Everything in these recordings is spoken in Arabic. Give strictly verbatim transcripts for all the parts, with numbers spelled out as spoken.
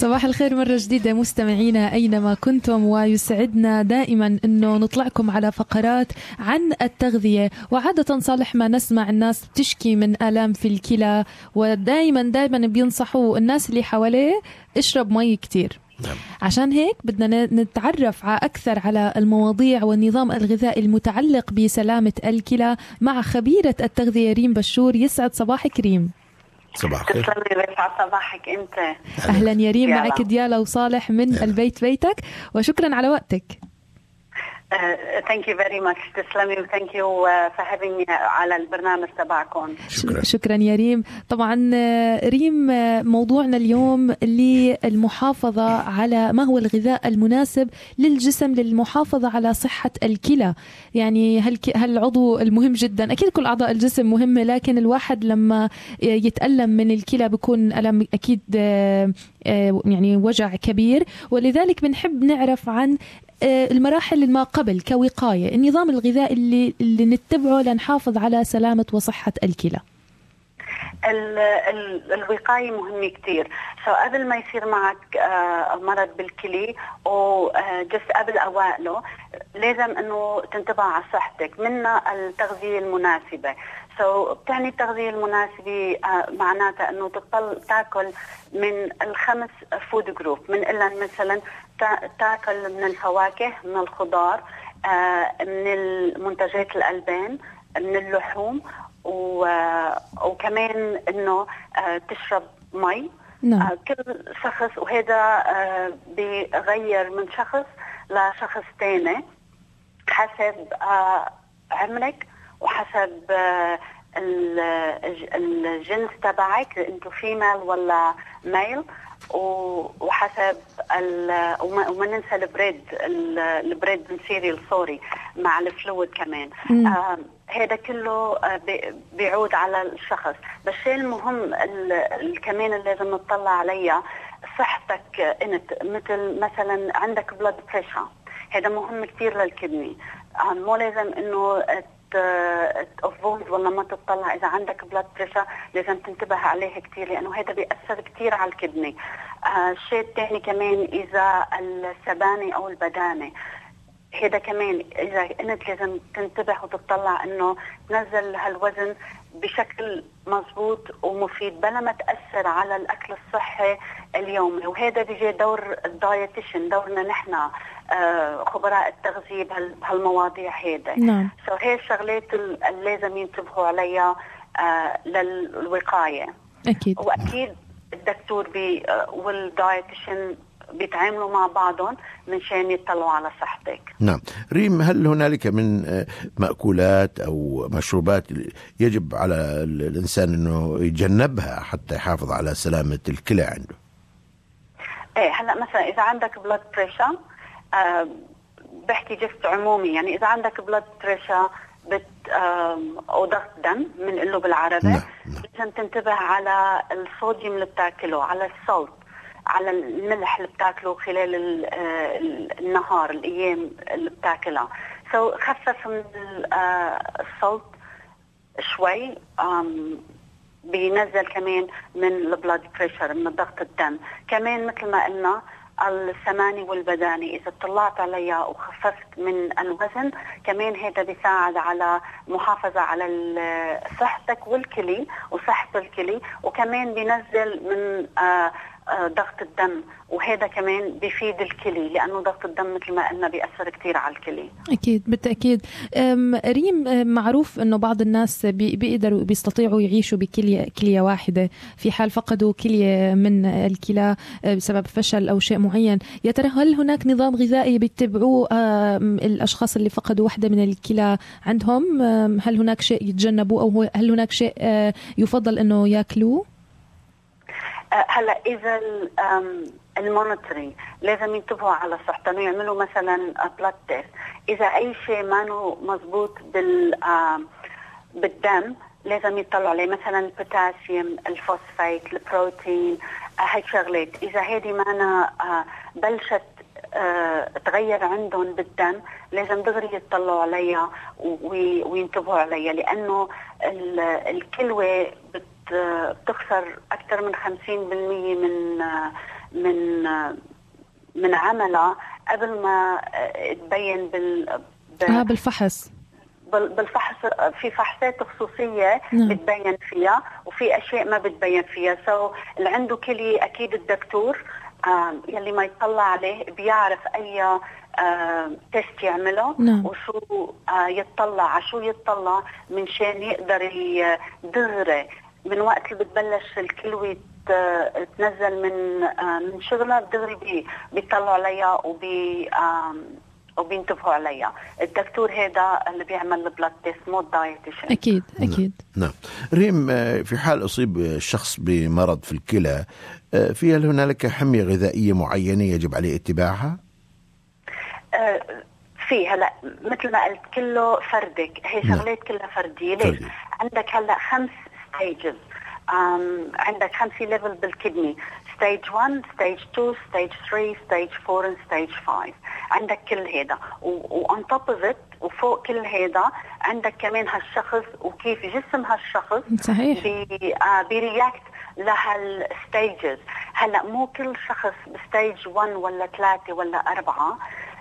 صباح الخير مرة جديدة مستمعينا أينما كنتم، ويسعدنا دائما أنه نطلعكم على فقرات عن التغذية. وعادة صالح ما نسمع الناس بتشكي من آلام في الكلى، ودائما دائما بينصحوا الناس اللي حواليه اشرب مي كتير. عشان هيك بدنا نتعرف أكثر على المواضيع والنظام الغذائي المتعلق بسلامة الكلى مع خبيرة التغذية ريم بشور. يسعد صباحك ريم. صباح الخير. تسلمي، يسعد صباحك انت. اهلا يا ريم، معك ديالا وصالح من يلا. البيت بيتك، وشكرا على وقتك. ثانك يو فيري ماتش. تسلمي وثانك يو فور هافينج على البرنامج تبعكم. شكرا. شكرا يا ريم. طبعا ريم، موضوعنا اليوم للمحافظة على ما هو الغذاء المناسب للجسم للمحافظة على صحة الكلى. يعني هالعضو المهم جدا، أكيد كل أعضاء الجسم مهمة، لكن الواحد لما يتألم من الكلى بيكون ألم أكيد يعني وجع كبير، ولذلك بنحب نعرف عن المراحل اللي ما قبل كوقاية، النظام الغذائي اللي, اللي نتبعه لنحافظ على سلامة وصحة الكلى. ال ال الوقاية مهمة كتير. سو قبل ما يصير معك آه مرض بالكلى وجس آه قبل أوائله لازم أنه تنتبه على صحتك، منها التغذية المناسبة. سو بتعني التغذية المناسبة آه معناتها أنه تضل تاكل من الخمس فود جروب، من إلا مثلا تاكل من الفواكه، من الخضار، آه من المنتجات الألبان، من اللحوم، وكمان انه تشرب مي. نعم. كل شخص، وهذا بيغير من شخص لشخص تاني حسب عمرك وحسب الجنس تبعك، انتو فيميل ولا ميل، وحسب وما ننسى البريد البريد من سيريال سوري مع الفلويد كمان. آه هذا كله بيعود على الشخص. بس الشيء المهم كمان اللي لازم نطلع عليها صحتك انت، مثل مثلا عندك بلاد بريشر، هذا مهم كتير للكدني. آه مو لازم انه تفوز ولا ما تطلع. إذا عندك بلاد بريشر لازم تنتبه عليه كتير، لأنه هذا بيأثر كتير على الكدني. آه الشيء الثاني كمان إذا السبانة أو البدانة، هذا كمان إذا أنت لازم تنتبه وتطلع إنه تنزل هالوزن بشكل مزبوط ومفيد بلا ما تأثر على الأكل الصحي اليومي. وهذا بيجي دور الدايتيشن، دورنا نحن آه خبراء التغذية بهالمواضيع هذا. نعم. سو هي الشغلات اللي لازم ينتبهوا عليها آه للوقاية. أكيد. وأكيد الدكتور بي آه والدايتيشن بيتعاملوا مع بعضهم منشان يطلعوا على صحتك. نعم. ريم، هل هنالك من مأكولات أو مشروبات يجب على الإنسان أنه يتجنبها حتى يحافظ على سلامة الكلى عنده؟ ايه، هلا مثلا إذا عندك بلاد بريشر، آه بحكي جست عمومي، يعني إذا عندك بلاد بريشر بت أو ضغط دم بنقول بالعربي، نعم. نعم. لازم تنتبه على الصوديوم اللي بتاكله، على السولت، على الملح اللي بتاكله خلال النهار، الأيام اللي بتاكلها. سو so, خفف من الصوت شوي، بينزل كمان من البلاد بريشر، من ضغط الدم. كمان مثل ما قلنا السمانة والبدانة، إذا طلعت عليها وخففت من الوزن كمان هذا بيساعد على محافظة على صحتك والكلي وصحة الكلي، وكمان بينزل من آه ضغط الدم، وهذا كمان بيفيد الكلي لأنه ضغط الدم مثل ما قلنا بيأثر كتير على الكلي. أكيد بالتأكيد. ريم، معروف أنه بعض الناس بيقدروا بيستطيعوا يعيشوا بكلية كلية واحدة في حال فقدوا كلية من الكلى بسبب فشل أو شيء معين. يا ترى هل هناك نظام غذائي بيتبعوه الأشخاص اللي فقدوا واحدة من الكلى عندهم؟ هل هناك شيء يتجنبوه أو هل هناك شيء يفضل أنه يأكلوه؟ هلا اذا المونيتورينج لازم ينتبهوا على صحتهم، يعملوا مثلا بلاد تيست. اذا اي شيء ما هو مزبوط بال بالدم لازم يطلعوا عليه، مثلا البوتاسيوم، الفوسفات، البروتين، هاي شغلات. اذا هذه معنا بلشت تغير عندهم بالدم لازم دغري يطلعوا عليها وينتبهوا عليها، لانه الكلوة بتخسر أكثر من خمسين بالمية من من من عملها قبل ما تبين بال آه بالفحص بالفحص. في فحصات خصوصية نعم. بتبين فيها وفي أشياء ما بتبين فيها. سو so, اللي عنده كلي أكيد الدكتور آه يلي ما يطلع عليه بيعرف أي آه تيست يعمله نعم. وشو آه يطلع على شو يطلع من شان يقدر يدغري من وقت اللي بتبلش الكلوة تنزل من آه من شغلها دغري بيطلعوا عليها وبي آه وبينتبهوا عليها. الدكتور هذا اللي بيعمل البلاد تيست مو الدايتيشن. أكيد أكيد. نعم. ريم، في حال أصيب الشخص بمرض في الكلى، في هل هنالك حمية غذائية معينة يجب عليه اتباعها؟ آه في هلا مثل ما قلت كله فردك، هي شغلات كلها فردية. ليش؟ فردي. عندك هلا خمس ستيجز، عندك خمسة ليفل بالكدني، ستيج واحد، ستيج اثنين، ستيج ثلاثة، ستيج أربعة، ستيج خمسة. عندك كل هذا وان توب اوف ات وفوق كل هذا عندك كمان هالشخص وكيف جسم هالشخص صحيح بي آه بيرياكت لهالستيجز. هلا مو كل شخص بستيج واحد ولا ثلاثة ولا أربعة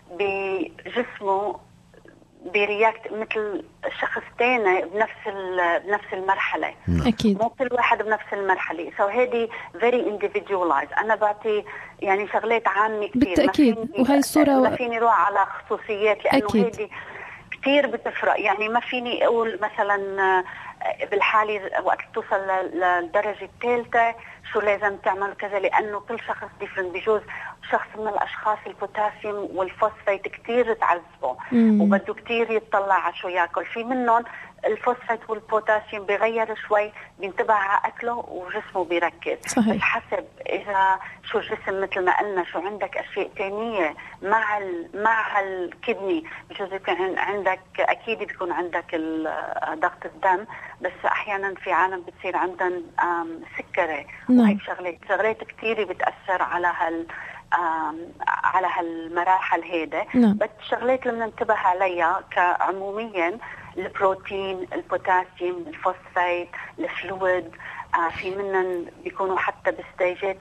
بجسمه بيرياكت مثل شخص تاني بنفس بنفس المرحلة. أكيد. مو كل واحد بنفس المرحلة. سو so هذه very individualized. أنا بعطي يعني شغلات عامة كتير بالتأكيد، وهي الصورة ما فيني روح على خصوصيات لأنه هذه كتير بتفرق. يعني ما فيني أقول مثلا بالحالة وقت توصل للدرجة الثالثة شو لازم تعمل كذا، لأنه كل شخص ديفرنت. بجوز شخص من الأشخاص البوتاسيوم والفوسفات كتير تعذبه وبده كتير يتطلع على شو يأكل. في منهم الفوسفات والبوتاسيوم بيغير شوي، بينتبه على أكله وجسمه بيركز. صحيح. حسب إذا شو الجسم مثل ما قلنا شو عندك أشياء تانية مع ال مع الكدني. بجوز يكون عندك أكيد بيكون عندك ضغط الدم، بس أحيانا في عالم بتصير عندهم سكري وهيك شغلات شغلات كتير بتأثر على هال على هالمراحل هيدا. بس الشغلات اللي بننتبه عليها كعموميا البروتين، البوتاسيوم، الفوسفات، الفلويد. آه في منن بيكونوا حتى بستيجات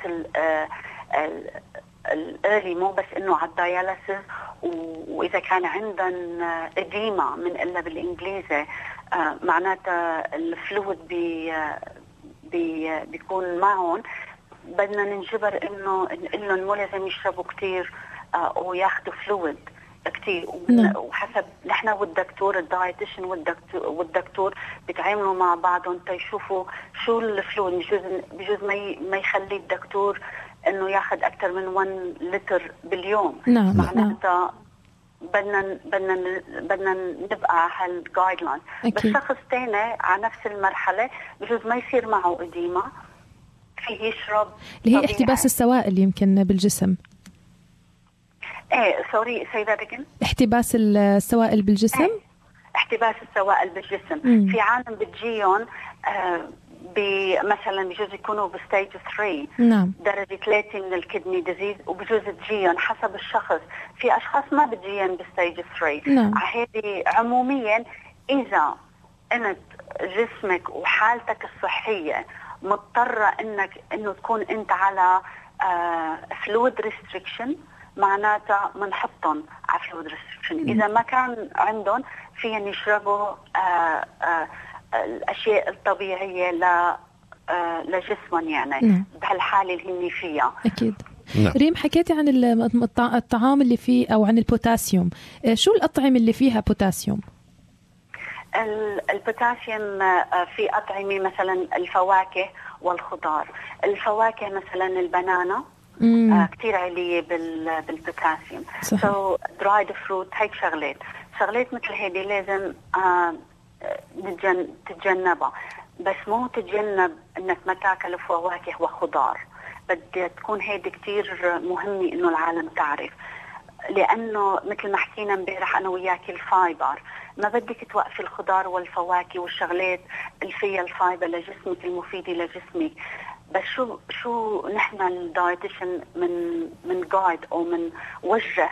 الارلي مو بس انه على الدياليسيس. واذا كان عندن اديمه من الا بالانجليزي آه معناتها الفلويد بي بي بيكون معهم، بدنا ننجبر انه نقول لهم مو لازم يشربوا كتير آه وياخذوا فلويد كتير. وحسب نحن والدكتور الدايتيشن والدكتور والدكتور بيتعاملوا مع بعضهم تيشوفوا شو الفلويد. بجوز بجوز ما ما يخلي الدكتور انه ياخذ اكثر من واحد لتر باليوم. نعم. معناتها بدنا بدنا بدنا نبقى هالجايد لاين. بس شخص ثاني على نفس المرحله بجوز ما يصير معه اديمه، فيه يشرب اللي هي احتباس السوائل يمكن بالجسم. ايه سوري سي ذات اجين. احتباس السوائل بالجسم. ايه. احتباس السوائل بالجسم. مم. في عالم بتجيهم آه مثلا بجوز يكونوا بستيج ثلاثة. نعم. درجة ثلاثة من الكدني ديزيز وبجوز تجيهم حسب الشخص. في اشخاص ما بتجيهم بستيج ثلاثة. نعم. هذه عموميا اذا انت جسمك وحالتك الصحية مضطرة انك انه تكون انت على فلويد ريستريكشن معناتها منحطهم على فلويد ريستريكشن. اذا ما كان عندهم فيهم يشربوا آآ آآ الاشياء الطبيعيه ل لجسمهم يعني. نعم. بهالحاله اللي هن فيها. اكيد. نعم. ريم، حكيتي عن الطعام اللي فيه او عن البوتاسيوم، شو الاطعمه اللي فيها بوتاسيوم؟ البوتاسيوم في أطعمة مثلا الفواكه والخضار. الفواكه مثلا البنانا آه كتير عالية بالبوتاسيوم. سو درايد فروت هيك شغلات شغلات مثل هذه لازم آه تتجنبها. بس مو تتجنب انك ما تاكل فواكه وخضار، بدها تكون هيدي كتير مهمة انه العالم تعرف، لانه مثل ما حكينا امبارح انا وياك الفايبر ما بدك توقفي الخضار والفواكه والشغلات اللي فيها الفايبر لجسمك المفيدة لجسمك. بس شو شو نحن الدايتيشن من من جايد او من وجه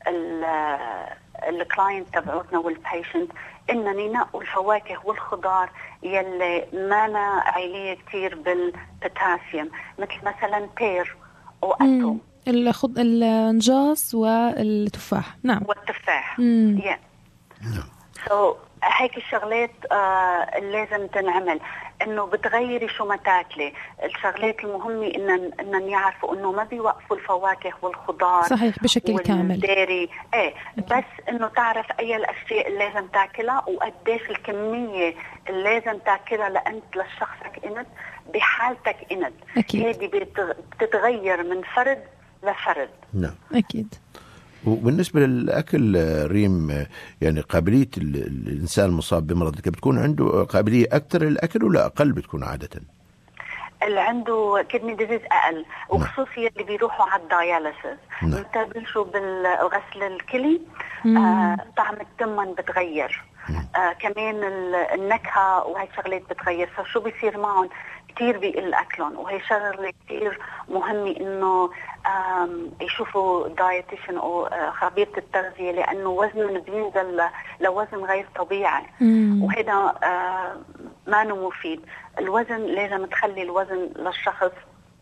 الكلاينت تبعوتنا والبيشنت اننا ننقوا الفواكه والخضار يلي ما عالية كتير بالبوتاسيوم، مثل مثلا بير وأتوم الخض النجاص والتفاح. نعم. والتفاح. yeah. so هيك الشغلات آه لازم تنعمل، انه بتغيري شو ما تاكلي. الشغلات المهمه ان ان يعرفوا انه ما بيوقفوا الفواكه والخضار صحيح بشكل كامل والديري ايه okay. بس انه تعرف اي الاشياء اللي لازم تاكلها وقديش الكميه اللي لازم تاكلها لانت لشخصك انت بحالتك انت. هذه بتتغير من فرد لفرد. نعم اكيد. وبالنسبة للأكل ريم، يعني قابلية الإنسان المصاب بمرض الكلى بتكون عنده قابلية أكثر للأكل ولا أقل بتكون عادة؟ اللي عنده كدني ديزيز أقل، وخصوصي اللي بيروحوا على الداياليسيس متى بيمشوا بالغسل الكلي آه طعم التمن بتغير، آه كمان النكهة وهي شغلات بتغير. فشو بيصير معهم؟ كتير بيقل أكلهم، وهي شغلة كتير مهمة إنه يشوفوا دايتيشن أو خبيرة التغذية، لأنه وزنهم بينزل لوزن غير طبيعي وهذا ما نو مفيد. الوزن لازم تخلي الوزن للشخص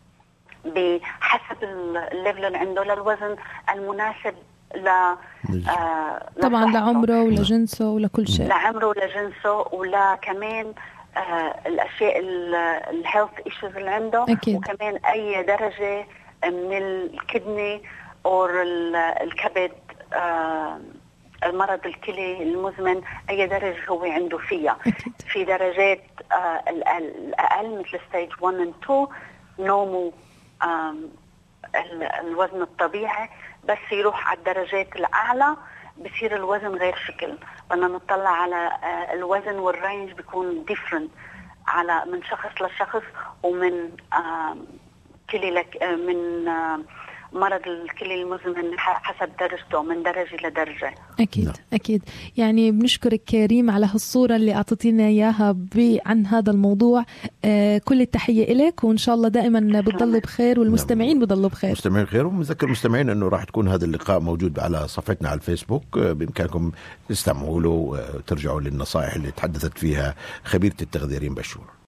بحسب الليفل اللي عنده للوزن المناسب ل آه طبعا لعمره ولجنسه ولكل شيء، لعمره ولجنسه ولا كمان آه الاشياء الهيلث ايشوز اللي عنده أكيد. وكمان اي درجه من الكدني او الكبد آه المرض الكلي المزمن اي درجه هو عنده فيها أكيد. في درجات آه الاقل مثل ستيج واحد و اثنين نومو آه الوزن الطبيعي، بس يروح على الدرجات الأعلى بصير الوزن غير شكل. بدنا نطلع على الوزن والرينج بيكون different على من شخص لشخص ومن كلي لك من مرض الكلي المزمن حسب درجته من درجة لدرجة. أكيد لا. أكيد. يعني بنشكرك كريم على هالصورة اللي أعطيتينا إياها عن هذا الموضوع. آه كل التحية إليك، وإن شاء الله دائما بتضل بخير والمستمعين بضلوا بخير. مستمعين بخير. ومذكر المستمعين أنه راح تكون هذا اللقاء موجود على صفحتنا على الفيسبوك، بإمكانكم تستمعوا له وترجعوا للنصائح اللي تحدثت فيها خبيرة التغذية ريم بشور.